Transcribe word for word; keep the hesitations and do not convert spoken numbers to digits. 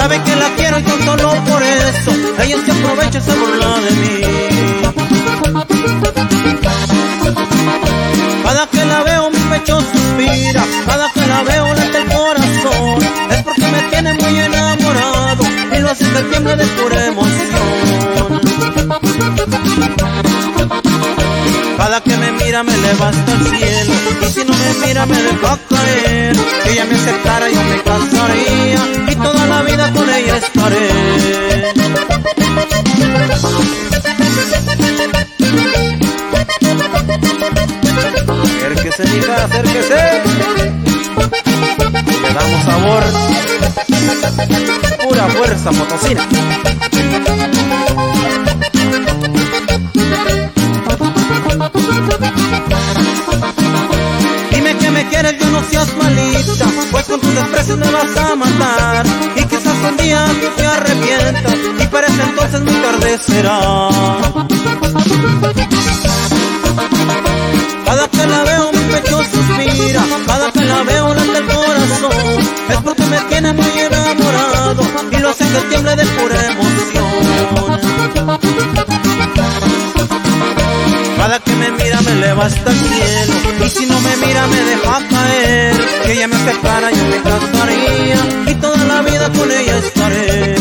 sabe que la quiero y tan solo por eso ella se aprovecha y se burla de mí. Cada que la veo mi pecho suspira, cada que la veo late el corazón. Es porque me tiene muy enamorado y lo hace que tiemble de pura emoción. Cada que me mira me eleva hasta el cielo, y si no me mira me deja caer. Si ella me aceptara yo me casaría y toda la vida con ella estaré. Acérquese, hija, acérquese. Le damos sabor, pura fuerza potosina. Dime que me quieres, yo no seas malita, pues con tus desprecios me vas a matar. Y quizás un día tú te arrepientas y para ese entonces muy tarde será. Cada que la veo mi pecho suspira, cada que la veo late el corazón. Es porque me tiene muy enamorado y lo hace que tiemble de pura emoción. Cada que me mira me eleva hasta el cielo, y si no me mira me deja caer. Que ella me separa yo me casaría y toda la vida con ella estaré.